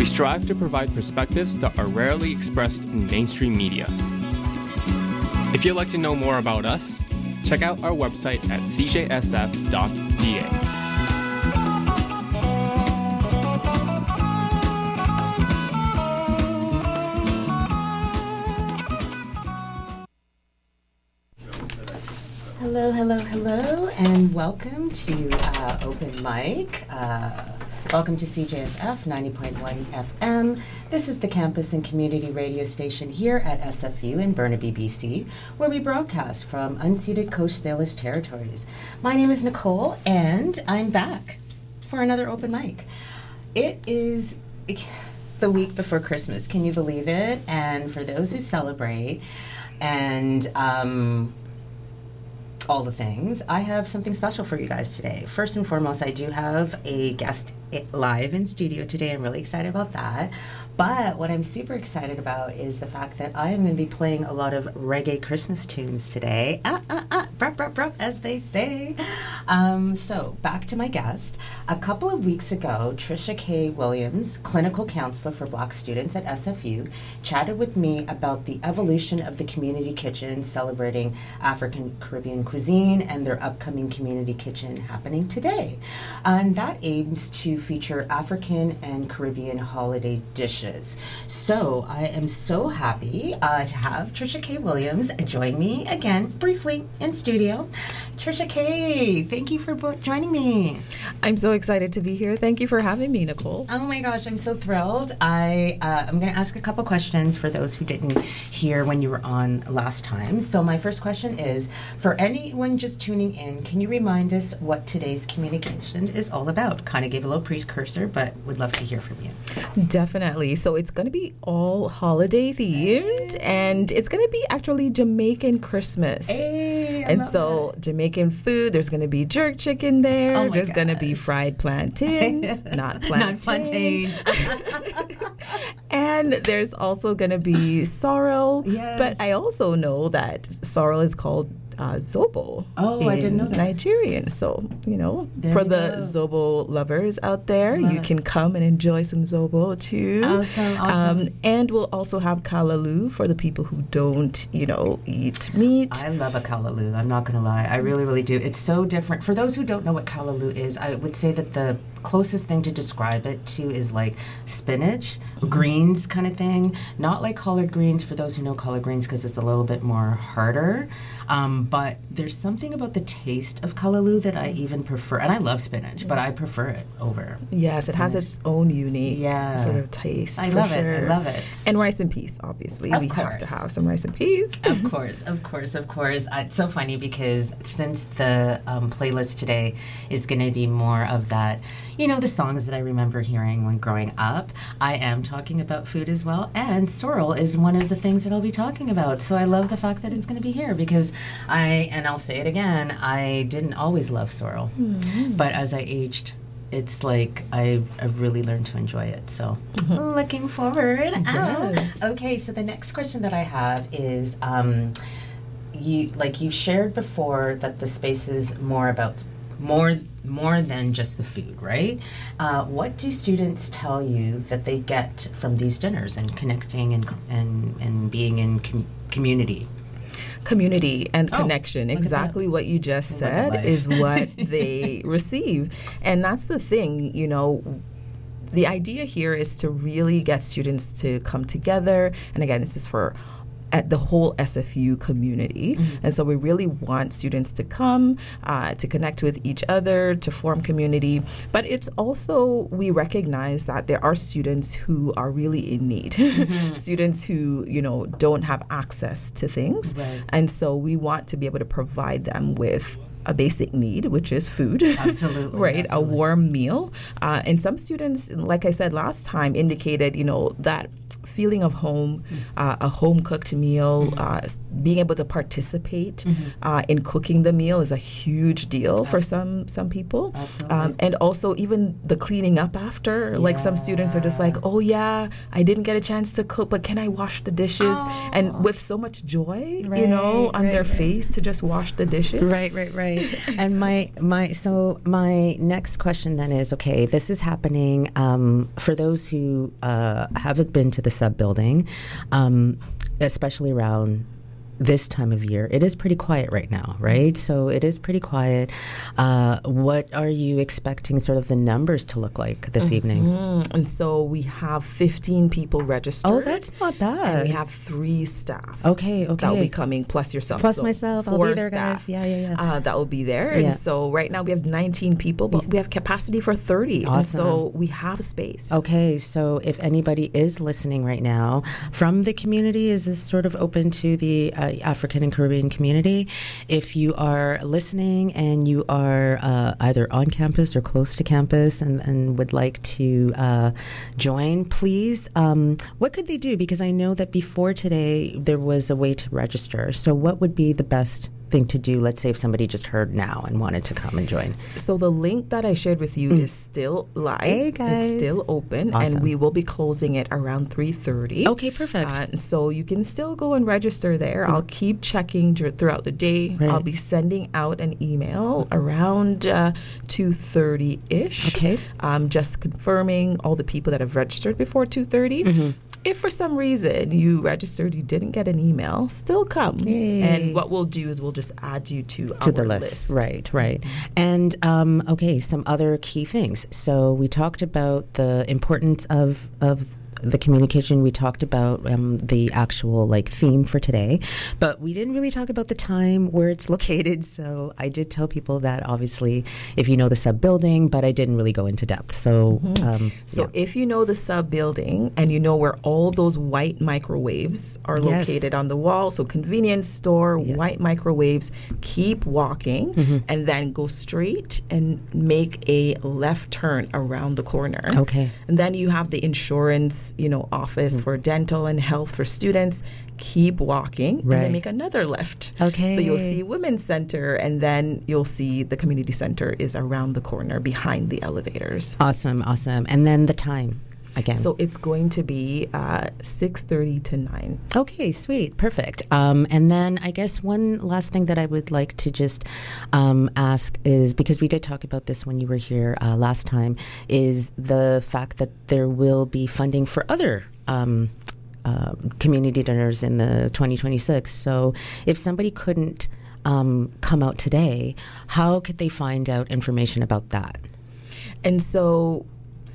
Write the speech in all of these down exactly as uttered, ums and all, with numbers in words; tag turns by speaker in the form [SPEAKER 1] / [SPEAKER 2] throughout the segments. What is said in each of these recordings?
[SPEAKER 1] We strive to provide perspectives that are rarely expressed in mainstream media. If you'd like to know more about us, check out our website at c j s f dot c a.
[SPEAKER 2] Hello, hello, hello, and welcome to uh, Open Mic. Uh, welcome to C J S F ninety point one F M. This is the campus and community radio station here at S F U in Burnaby, B C, where we broadcast from unceded Coast Salish territories. My name is Nicole, and I'm back for another Open Mic. It is the week before Christmas. Can you believe it? And for those who celebrate, and um, all the things, I have something special for you guys today. First and foremost, I do have a guest live in studio today. I'm really excited about that. But what I'm super excited about is the fact that I am going to be playing a lot of reggae Christmas tunes today. Ah, ah, ah, bruh, bruh, bruh, as they say. Um, so, back to my guest. A couple of weeks ago, Trisha K. Williams, clinical counselor for Black students at S F U, chatted with me about the evolution of the community kitchen celebrating African Caribbean cuisine and their upcoming community kitchen happening today. And that aims to feature African and Caribbean holiday dishes. So I am so happy uh, to have Trisha K. Williams join me again briefly in studio. Trisha K., thank you for bo- joining me.
[SPEAKER 3] I'm so excited to be here. Thank you for having me, Nicole.
[SPEAKER 2] Oh my gosh, I'm so thrilled. I, uh, I'm going to ask a couple questions for those who didn't hear when you were on last time. So my first question is, for anyone just tuning in, can you remind us what today's communication is all about? Kind of gave a little precursor, but would love to hear from you.
[SPEAKER 3] Definitely. So it's going to be all holiday themed, and it's going to be actually Jamaican Christmas.
[SPEAKER 2] Hey, I
[SPEAKER 3] and
[SPEAKER 2] love
[SPEAKER 3] so
[SPEAKER 2] that.
[SPEAKER 3] Jamaican food, there's going to be jerk chicken there.
[SPEAKER 2] Oh my
[SPEAKER 3] there's going to be
[SPEAKER 2] gosh.
[SPEAKER 3] fried plantain, not plantain.
[SPEAKER 2] Not plantain.
[SPEAKER 3] And there's also going to be sorrel.
[SPEAKER 2] Yes.
[SPEAKER 3] But I also know that sorrel is called uh, zobo.
[SPEAKER 2] Oh, I didn't know that.
[SPEAKER 3] Nigerian. So, you know,
[SPEAKER 2] There
[SPEAKER 3] for
[SPEAKER 2] we
[SPEAKER 3] the
[SPEAKER 2] go.
[SPEAKER 3] zobo lovers out there,
[SPEAKER 2] Love
[SPEAKER 3] you
[SPEAKER 2] it.
[SPEAKER 3] can come and enjoy some zobo too.
[SPEAKER 2] Awesome, awesome.
[SPEAKER 3] Um, and we'll also have kalaloo for the people who don't, you know, eat meat.
[SPEAKER 2] I love a kalaloo. I'm not going to lie. I really, really do. It's so different. For those who don't know what kalaloo is, I would say that the closest thing to describe it to is like spinach, greens kind of thing. Not like collard greens for those who know collard greens because it's a little bit more harder. Um, but there's something about the taste of kalaloo that I even prefer. And I love spinach, but I prefer it over.
[SPEAKER 3] Yes, it has
[SPEAKER 2] spinach.
[SPEAKER 3] its own unique
[SPEAKER 2] Yeah.
[SPEAKER 3] sort of taste.
[SPEAKER 2] I
[SPEAKER 3] for
[SPEAKER 2] love it.
[SPEAKER 3] sure.
[SPEAKER 2] I love it.
[SPEAKER 3] And rice and peas, obviously.
[SPEAKER 2] Of
[SPEAKER 3] we have
[SPEAKER 2] course.
[SPEAKER 3] to have some rice and peas.
[SPEAKER 2] Of course, of course, of course. Uh, it's so funny because since the um, playlist today is going to be more of that, you know, the songs that I remember hearing when growing up, I am talking about food as well. And sorrel is one of the things that I'll be talking about. So I love the fact that it's going to be here because I, and I'll say it again, I didn't always love sorrel.
[SPEAKER 3] Mm-hmm.
[SPEAKER 2] But as I aged, it's like I, I've really learned to enjoy it. So looking forward.
[SPEAKER 3] Yes.
[SPEAKER 2] Ow. Okay, so the next question that I have is, um, you like you shared before that the space is more about more more than just the food, right? Uh, what do students tell you that they get from these dinners and connecting and and and being in com- community?
[SPEAKER 3] Community and
[SPEAKER 2] Oh,
[SPEAKER 3] connection.
[SPEAKER 2] look at
[SPEAKER 3] Exactly what you just
[SPEAKER 2] Look at
[SPEAKER 3] said
[SPEAKER 2] life.
[SPEAKER 3] is what they receive. And that's the thing, you know. The idea here is to really get students to come together. And again, this is for at the whole S F U community. Mm-hmm. And so we really want students to come, uh, to connect with each other, to form community. But it's also, we recognize that there are students who are really in need. Mm-hmm. Students who, you know, don't have access to things.
[SPEAKER 2] Right.
[SPEAKER 3] And so we want to be able to provide them with a basic need, which is food.
[SPEAKER 2] Absolutely.
[SPEAKER 3] Right,
[SPEAKER 2] absolutely.
[SPEAKER 3] a warm meal. Uh, and some students, like I said last time, indicated, you know, that feeling of home, uh, a home-cooked meal, mm-hmm. uh, being able to participate mm-hmm. uh, in cooking the meal is a huge deal Absolutely. for some some people.
[SPEAKER 2] Absolutely.
[SPEAKER 3] Um, and also even the cleaning up after. Yeah. Like some students are just like, oh yeah, I didn't get a chance to cook, but can I wash the dishes? Oh. And with so much joy, right, you know, on
[SPEAKER 2] right,
[SPEAKER 3] their
[SPEAKER 2] right.
[SPEAKER 3] face to just wash the dishes.
[SPEAKER 2] Right, right, right. And my, my, so my next question then is, okay, this is happening um, for those who uh, haven't been to the sub building, um, especially around this time of year. It is pretty quiet right now, right? So it is pretty quiet. Uh, what are you expecting sort of the numbers to look like this mm-hmm. evening?
[SPEAKER 3] And so we have fifteen people registered.
[SPEAKER 2] Oh, that's not bad.
[SPEAKER 3] And we have three staff.
[SPEAKER 2] Okay, okay.
[SPEAKER 3] That will be coming, plus yourself.
[SPEAKER 2] Plus
[SPEAKER 3] so
[SPEAKER 2] myself. I'll be there, staff, guys. Yeah, yeah, yeah.
[SPEAKER 3] Uh, that will be there.
[SPEAKER 2] Yeah.
[SPEAKER 3] And so right now we have nineteen people, but we have capacity for thirty.
[SPEAKER 2] Awesome.
[SPEAKER 3] And so we have space.
[SPEAKER 2] Okay, so if anybody is listening right now from the community, is this sort of open to the uh, African and Caribbean community? If you are listening and you are uh, either on campus or close to campus and, and would like to uh, join, please, um, what could they do? Because I know that before today there was a way to register. So what would be the best thing to do, let's say if somebody just heard now and wanted to come and join?
[SPEAKER 3] So the link that I shared with you mm. is still live.
[SPEAKER 2] Hey guys.
[SPEAKER 3] It's still open.
[SPEAKER 2] Awesome.
[SPEAKER 3] And we will be closing it around three thirty.
[SPEAKER 2] Okay, perfect.
[SPEAKER 3] Uh, so you can still go and register there. Mm. I'll keep checking dr- throughout the day.
[SPEAKER 2] Right.
[SPEAKER 3] I'll be sending out an email around uh, two thirty-ish.
[SPEAKER 2] Okay.
[SPEAKER 3] Um, just confirming all the people that have registered before two thirty.
[SPEAKER 2] Mm-hmm.
[SPEAKER 3] If for some reason you registered, you didn't get an email, still come.
[SPEAKER 2] Yay.
[SPEAKER 3] And what we'll do is we'll just add you to,
[SPEAKER 2] to
[SPEAKER 3] our
[SPEAKER 2] the list. list. Right, right. Mm-hmm. And, um, okay, some other key things. So we talked about the importance of, of the communication. We talked about um, the actual like theme for today, but we didn't really talk about the time where it's located. So I did tell people that obviously if you know the sub building, but I didn't really go into depth. So,
[SPEAKER 3] mm-hmm. um,
[SPEAKER 2] yeah.
[SPEAKER 3] so if you know the sub building and you know where all those white microwaves are
[SPEAKER 2] yes.
[SPEAKER 3] located on the wall, so convenience store,
[SPEAKER 2] yeah.
[SPEAKER 3] white microwaves, keep walking mm-hmm. and then go straight and make a left turn around the corner.
[SPEAKER 2] Okay.
[SPEAKER 3] And then you have the insurance you know, office mm. for dental and health for students. Keep walking
[SPEAKER 2] right.
[SPEAKER 3] and then make another left.
[SPEAKER 2] Okay.
[SPEAKER 3] So you'll see Women's Center and then you'll see the community center is around the corner behind the elevators.
[SPEAKER 2] Awesome, awesome. And then the time again.
[SPEAKER 3] So it's going to be uh, six thirty to nine.
[SPEAKER 2] Okay, sweet, perfect. Um, and then I guess one last thing that I would like to just um, ask is, because we did talk about this when you were here uh, last time, is the fact that there will be funding for other um, uh, community dinners in the twenty twenty-six. So if somebody couldn't um, come out today, how could they find out information about that?
[SPEAKER 3] And so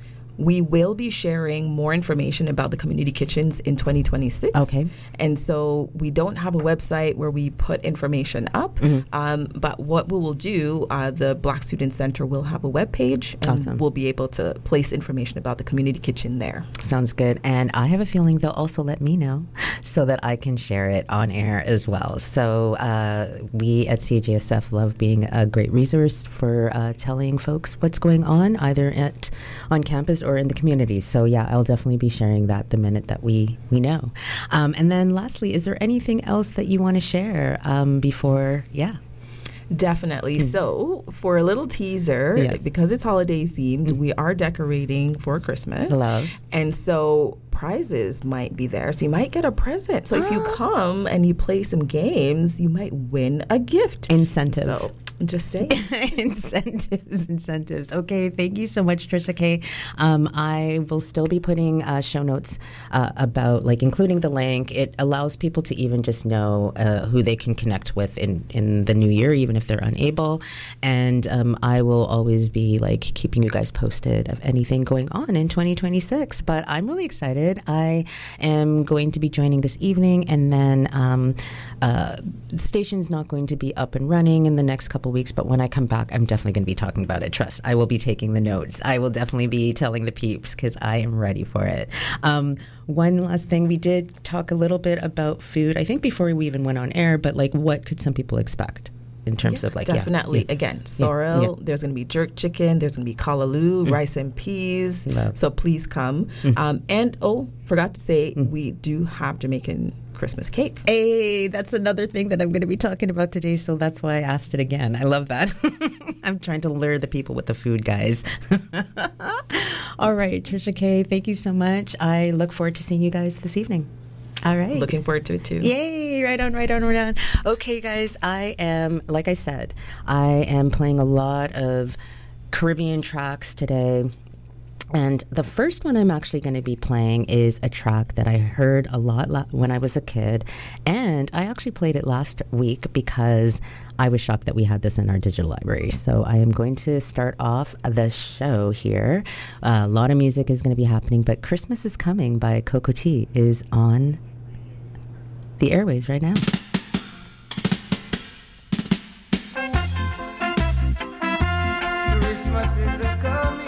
[SPEAKER 3] we will be sharing more information about the community kitchens in twenty twenty-six.
[SPEAKER 2] Okay.
[SPEAKER 3] And so we don't have a website where we put information up, mm-hmm. um, but what we will do, uh, the Black Student Center will have a webpage, and
[SPEAKER 2] awesome.
[SPEAKER 3] We'll be able to place information about the community kitchen there.
[SPEAKER 2] Sounds good. And I have a feeling they'll also let me know so that I can share it on air as well. So uh, we at C J S F love being a great resource for uh, telling folks what's going on, either at on campus or in the community. So yeah, I'll definitely be sharing that the minute that we, we know. Um, and then lastly, is there anything else that you want to share um, before, yeah?
[SPEAKER 3] Definitely. Mm. So for a little teaser,
[SPEAKER 2] yes.
[SPEAKER 3] because it's holiday themed, mm. we are decorating for Christmas.
[SPEAKER 2] Love.
[SPEAKER 3] And so prizes might be there. So you might get a present. So oh. if you come and you play some games, you might win a gift.
[SPEAKER 2] Incentives.
[SPEAKER 3] So just saying.
[SPEAKER 2] incentives, incentives. Okay, thank you so much, Trisha K. Um, I will still be putting uh, show notes uh, about, like, including the link. It allows people to even just know uh, who they can connect with in, in the new year, even if they're unable. And um, I will always be, like, keeping you guys posted of anything going on in twenty twenty-six. But I'm really excited. I am going to be joining this evening, and then um, uh, the station's not going to be up and running in the next couple weeks, but when I come back, I'm definitely going to be talking about it. Trust, I will be taking the notes. I will definitely be telling the peeps because I am ready for it. Um, one last thing, we did talk a little bit about food, I think before we even went on air, but like what could some people expect? in terms
[SPEAKER 3] yeah,
[SPEAKER 2] of like
[SPEAKER 3] definitely
[SPEAKER 2] yeah, yeah.
[SPEAKER 3] again sorrel.
[SPEAKER 2] Yeah, yeah.
[SPEAKER 3] There's going to be jerk chicken. There's going to be kalaloo, mm. rice and peas.
[SPEAKER 2] Love.
[SPEAKER 3] So please come. Mm. Um, and oh, forgot to say mm. we do have Jamaican Christmas cake.
[SPEAKER 2] Hey, that's another thing that I'm going to be talking about today. So that's why I asked it again. I love that. I'm trying to lure the people with the food, guys. All right, Trisha K, thank you so much. I look forward to seeing you guys this evening. All right.
[SPEAKER 3] Looking forward to it too.
[SPEAKER 2] Yay, right on, right on, right on. Okay, guys, I am, like I said, I am playing a lot of Caribbean tracks today. And the first one I'm actually going to be playing is a track that I heard a lot la- when I was a kid. And I actually played it last week because I was shocked that we had this in our digital library. So I am going to start off the show here. Uh, a lot of music is going to be happening, but Christmas is Coming by Cocoa Tea is on the airways right now.
[SPEAKER 4] Christmas is a coming.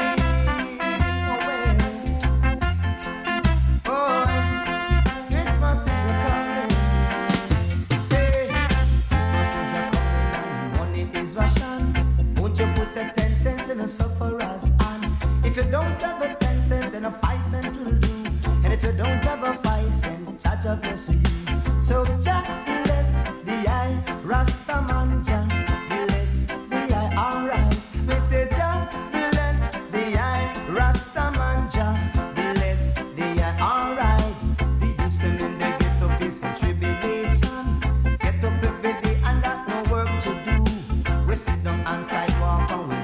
[SPEAKER 4] Sufferers, and if you don't have a ten cent, then a five cent will do. And if you don't have a five cent, Jah Jah bless you. So Jah bless the eye, Rastaman Jah bless the eye. Alright, we say Jah bless the eye, Rastaman Jah bless the eye. Alright, the youths them in the ghetto facing tribulation, get up every day and got no work to do. We sit down on sidewalk and we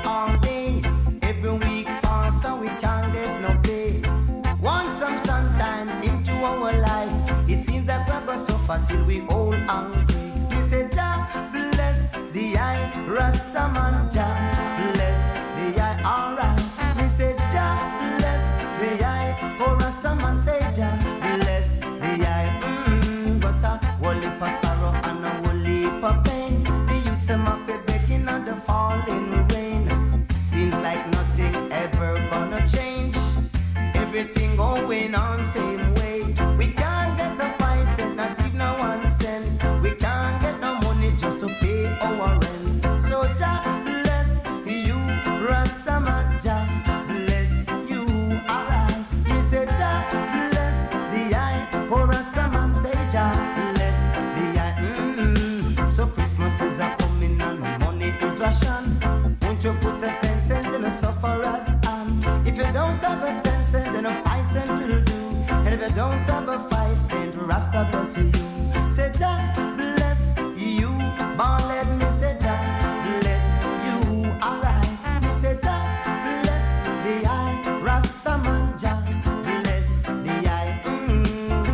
[SPEAKER 4] our life. It seems that we're going to suffer till we all hungry. We say Jah bless the eye, Rastaman Jah bless the eye. Alright, we say Jah bless the eye, oh Rastaman say Jah bless the eye. Mm, got a whole heap of sorrow and a whole heap of pain. The youths them have to begging on the falling rain. Seems like nothing ever gonna change. Everything going on same way. We can't get a five cent, not even a one cent. We can't get no money just to pay our rent. So Jah bless you, Rastaman Jah bless you. Alright, we say Jah bless the eye, oh Rastaman say Jah bless the eye. Mm-hmm. So Christmas is a coming and money is ration. Won't you put a ten cent in a sufferer's hand? If you don't have a ten cent, then a five cent will do. And if you don't have a five cent, Rasta bless you. Say Jah bless you, but let me say Jah bless you. Alright, me say Jah bless the eye, Rastaman Jah bless the eye. Mm-hmm.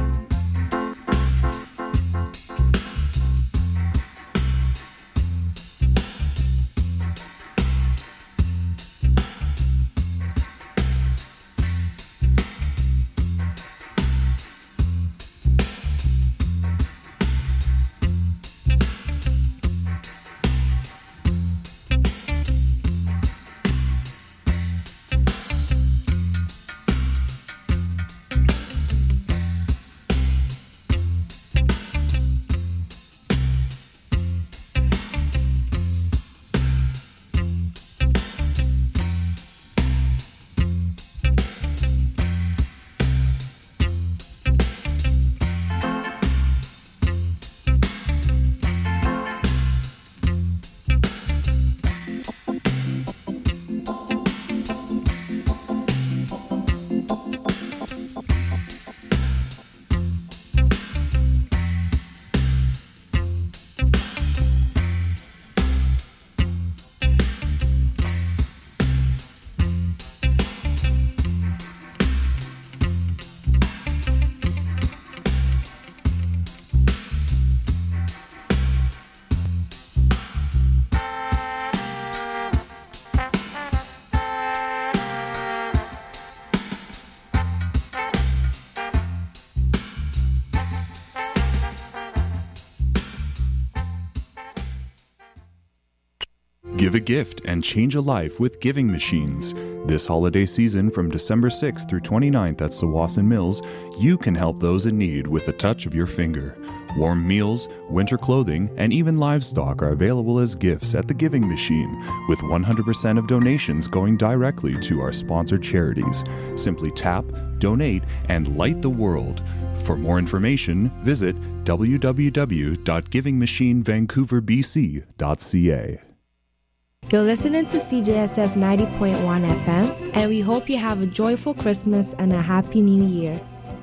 [SPEAKER 5] Give a gift and change a life with Giving Machines. This holiday season from December sixth through twenty-ninth at Tsawwassen Mills, you can help those in need with the touch of your finger. Warm meals, winter clothing, and even livestock are available as gifts at the Giving Machine, with one hundred percent of donations going directly to our sponsored charities. Simply tap, donate, and light the world. For more information, visit w w w dot giving machine vancouver b c dot c a.
[SPEAKER 6] You're listening to C J S F ninety point one F M, and we hope you have a joyful Christmas and a happy New Year.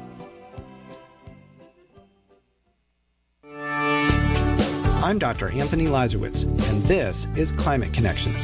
[SPEAKER 7] I'm Doctor Anthony Lazarowitz, and this is Climate Connections.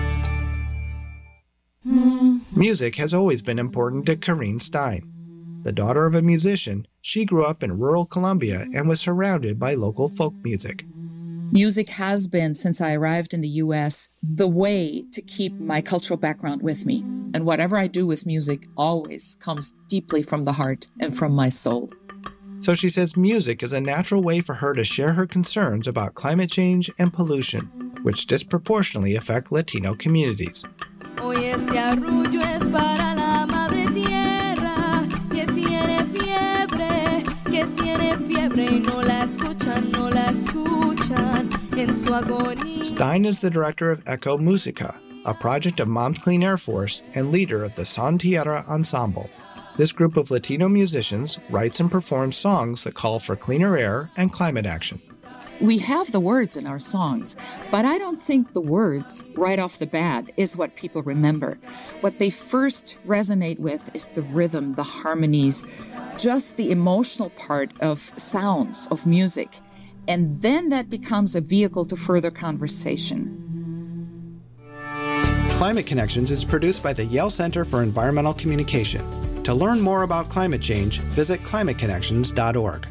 [SPEAKER 7] Music has always been important to Karine Stein. The daughter of a musician, she grew up in rural Colombia and was surrounded by local folk music.
[SPEAKER 8] Music has been, since I arrived in the U S, the way to keep my cultural background with me. And whatever I do with music always comes deeply from the heart and from my soul.
[SPEAKER 7] So she says music is a natural way for her to share her concerns about climate change and pollution, which disproportionately affect Latino communities.
[SPEAKER 9] Hoy este arrullo es para la madre tierra, que tiene fiebre, que tiene fiebre y no la escuchan, no la escuchan en su agonía.
[SPEAKER 7] Stein is the director of Eco Musica, a project of Moms Clean Air Force and leader of the Son Tierra Ensemble. This group of Latino musicians writes and performs songs that call for cleaner air and climate action.
[SPEAKER 8] We have the words in our songs, but I don't think the words right off the bat is what people remember. What they first resonate with is the rhythm, the harmonies, just the emotional part of sounds, of music. And then that becomes a vehicle to further conversation.
[SPEAKER 7] Climate Connections is produced by the Yale Center for Environmental Communication. To learn more about climate change, visit climate connections dot org.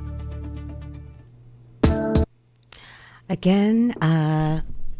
[SPEAKER 2] Again, uh,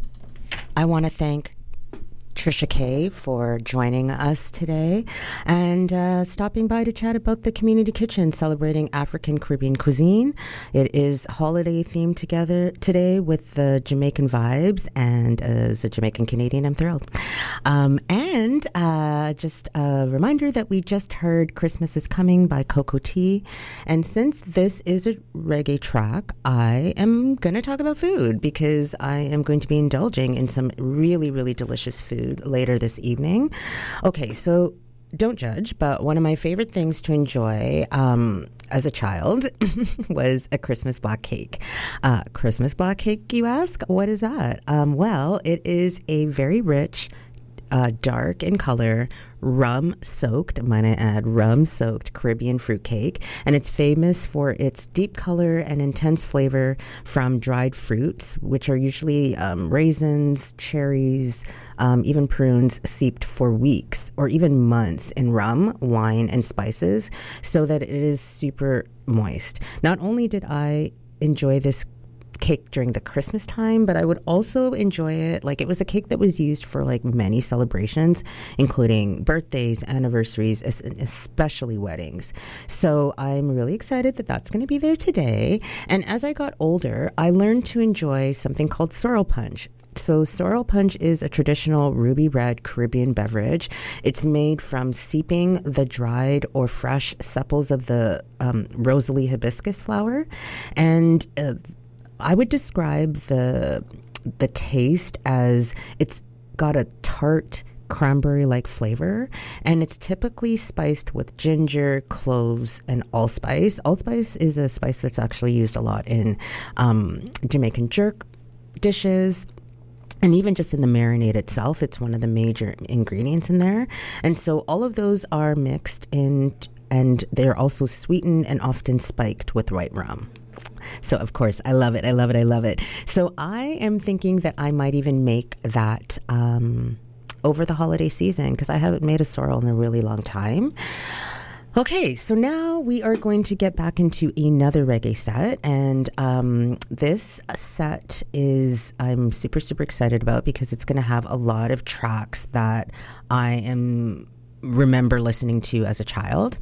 [SPEAKER 2] I want to thank Trisha Kay for joining us today and uh, stopping by to chat about the Community Kitchen celebrating African Caribbean cuisine. It is holiday themed together today with the Jamaican vibes, and as a Jamaican Canadian, I'm thrilled. Um, and uh, just a reminder that we just heard Christmas is Coming by Coco T. And since this is a reggae track, I am going to talk about food because I am going to be indulging in some really, really delicious food later this evening. Okay, so don't judge, but one of my favorite things to enjoy um, as a child was a Christmas block cake. Uh, Christmas block cake, you ask? What is that? Um, well, it is a very rich, uh, dark in color, rum-soaked, might I add, rum-soaked Caribbean fruit cake, and it's famous for its deep color and intense flavor from dried fruits, which are usually um, raisins, cherries, um, even prunes, steeped for weeks or even months in rum, wine, and spices, so that it is super moist. Not only did I enjoy this cake during the Christmas time, but I would also enjoy it like it was a cake that was used for like many celebrations, including birthdays, anniversaries, especially weddings. So I'm really excited that that's going to be there today. And as I got older, I learned to enjoy something called sorrel punch. So sorrel punch is a traditional ruby red Caribbean beverage. It's made from steeping the dried or fresh sepals of the um, Rosalie hibiscus flower, and uh, I would describe the the taste as it's got a tart cranberry-like flavor, and it's typically spiced with ginger, cloves, and allspice. Allspice is a spice that's actually used a lot in um, Jamaican jerk dishes. And even just in the marinade itself, it's one of the major ingredients in there. And so all of those are mixed in, and they're also sweetened and often spiked with white rum. So, of course, I love it. I love it. I love it. So I am thinking that I might even make that um, over the holiday season because I haven't made a sorrel in a really long time. Okay, so now we are going to get back into another reggae set, and um, this set is, I'm super, super excited about because it's going to have a lot of tracks that I am remember listening to as a child.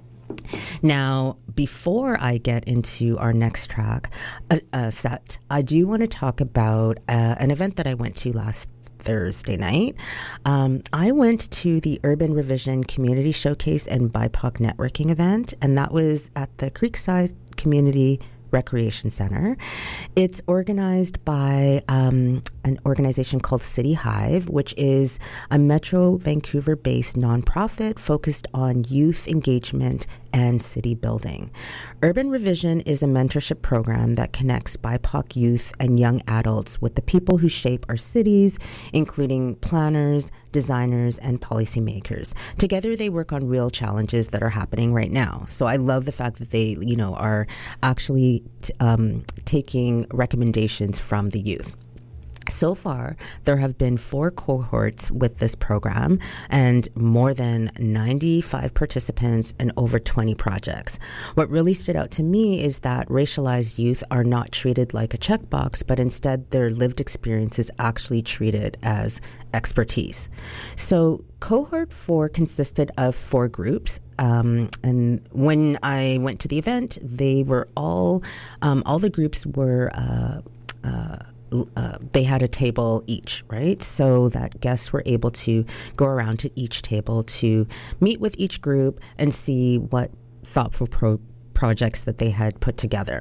[SPEAKER 2] Now, before I get into our next track uh, uh, set, I do want to talk about uh, an event that I went to last Thursday night. Um, I went to the Urban Revision Community Showcase and B I P O C Networking event, and that was at the Creekside Community Recreation Center. It's organized by um, an organization called City Hive, which is a Metro Vancouver-based nonprofit focused on youth engagement and city building. Urban Revision is a mentorship program that connects B I P O C youth and young adults with the people who shape our cities, including planners, designers, and policymakers. Together, they work on real challenges that are happening right now. So I love the fact that they, you know, are actually t- um, taking recommendations from the youth. So far, there have been four cohorts with this program and more than ninety-five participants and over twenty projects. What really stood out to me is that racialized youth are not treated like a checkbox, but instead their lived experience is actually treated as expertise. So cohort four consisted of four groups. Um, and when I went to the event, they were all, um, all the groups were, uh, uh, Uh, they had a table each, right? So that guests were able to go around to each table to meet with each group and see what thoughtful pro- projects that they had put together.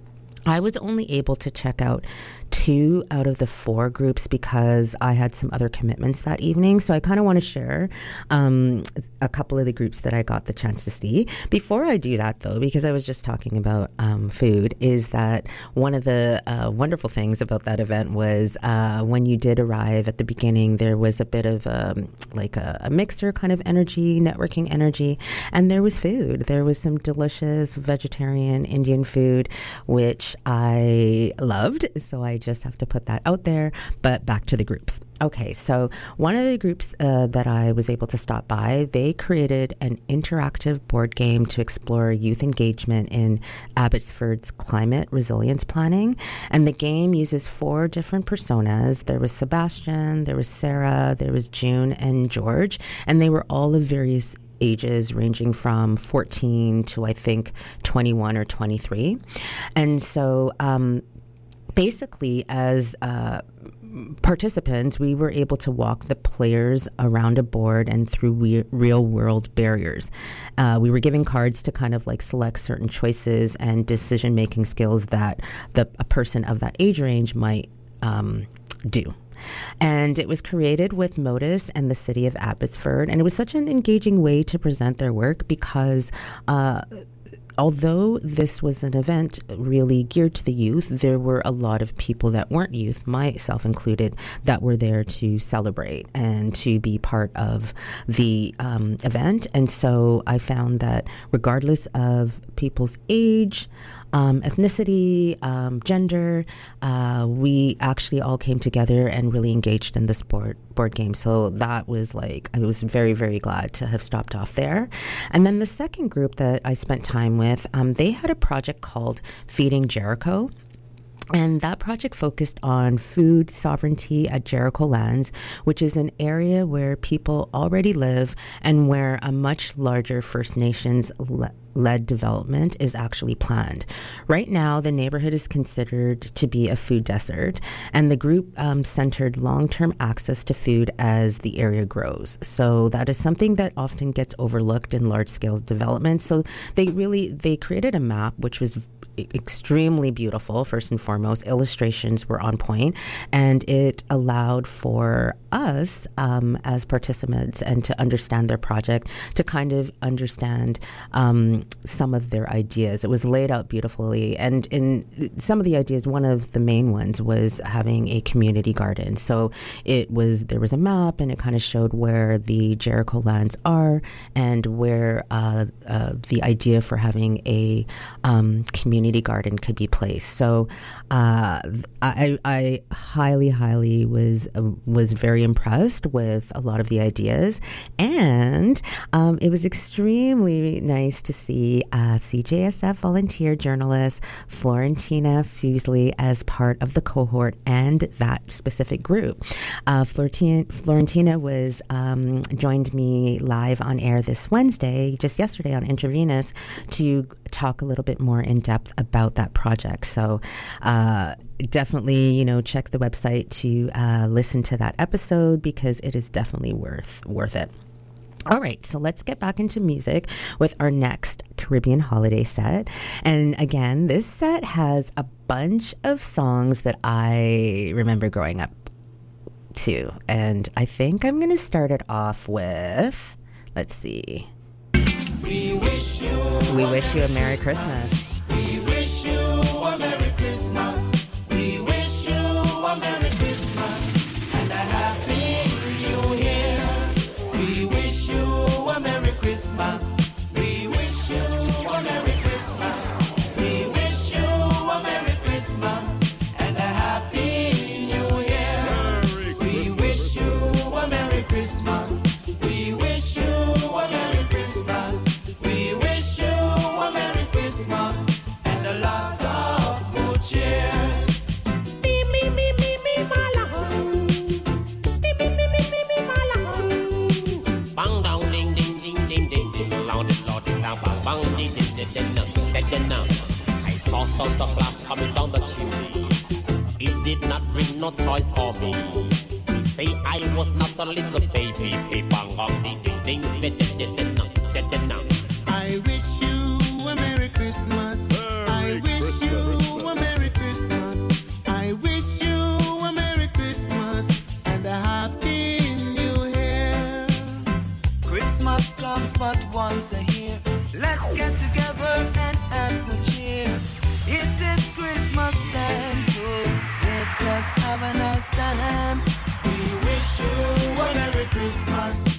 [SPEAKER 2] I was only able to check out two out of the four groups because I had some other commitments that evening. So I kind of want to share um, a couple of the groups that I got the chance to see. Before I do that, though, because I was just talking about um, food, is that one of the uh, wonderful things about that event was uh, when you did arrive at the beginning, there was a bit of um, like a, a mixer kind of energy, networking energy, and there was food. There was some delicious vegetarian Indian food, which I loved. So I just have to put that out there. But back to the groups. Okay, so one of the groups uh, that I was able to stop by, they created an interactive board game to explore youth engagement in Abbotsford's climate resilience planning. And the game uses four different personas. There was Sebastian, there was Sarah, there was June, and George. And they were all of various ages ranging from fourteen to I think twenty-one or twenty-three. And so um, basically as uh, participants, we were able to walk the players around a board and through we- real world barriers. Uh, we were given cards to kind of like select certain choices and decision making skills that the a person of that age range might um, do. And it was created with Modus and the city of Abbotsford. And it was such an engaging way to present their work because uh, although this was an event really geared to the youth, there were a lot of people that weren't youth, myself included, that were there to celebrate and to be part of the um, event. And so I found that regardless of people's age, Um, ethnicity, um, gender, uh, we actually all came together and really engaged in this board, board game. So that was like, I was very, very glad to have stopped off there. And then the second group that I spent time with, um, they had a project called Feeding Jericho. And that project focused on food sovereignty at Jericho Lands, which is an area where people already live and where a much larger First Nations le- led development is actually planned. Right now, the neighborhood is considered to be a food desert, and the group um, centered long-term access to food as the area grows. So that is something that often gets overlooked in large-scale development. So they really, they created a map which was extremely beautiful. First and foremost, illustrations were on point, and it allowed for us um, as participants and to understand their project, to kind of understand um, some of their ideas. It was laid out beautifully, and in some of the ideas, one of the main ones was having a community garden. So it was there was a map, and it kind of showed where the Jericho Lands are and where uh, uh, the idea for having a um, community garden could be placed. So uh, I, I highly, highly was uh, was very impressed with a lot of the ideas, and um, it was extremely nice to see uh, C J S F volunteer journalist Florentina Fuseli as part of the cohort and that specific group. Uh, Florentina, Florentina was um, joined me live on air this Wednesday, just yesterday on Intravenous, to talk a little bit more in depth about that project. So uh, definitely, you know, check the website to uh, listen to that episode because it is definitely worth worth it. All right, so let's get back into music with our next Caribbean holiday set. And again, this set has a bunch of songs that I remember growing up to. And I think I'm going to start it off with, let's see.
[SPEAKER 10] We wish you,
[SPEAKER 2] we wish you a Merry Christmas.
[SPEAKER 10] We wish you a Merry Christmas. We wish you a Merry Christmas and a Happy New Year. We wish you a Merry Christmas. We wish you a Merry Christmas. We wish you a Merry Christmas and a Happy New Year. We wish you a Merry Christmas. We wish you a Merry Christmas. We wish you a Merry Christmas and a lots of good cheer. Me, me, me, me, me, malahoo. Me, me, me, me, me, me, malahoo. Bang, down, ding, ding, ding, ding, ding, ding, loud, loud, down, bang, bang, ding, ding, ding, ding, ding, ding, ding. I saw Santa Claus coming down the chimney. He did not bring no toys for me. He say I was not a little baby. Bang, bang, ding, ding, ding, ding, ding, ding, ding, ding, ding, ding. I wish you a Merry Christmas. I wish you a Merry Christmas. I wish you a Merry Christmas and a Happy New Year.
[SPEAKER 11] Christmas comes but once a year. Let's get together and have good cheer. It is Christmas time, so let us have a nice time.
[SPEAKER 10] We wish you a Merry Christmas.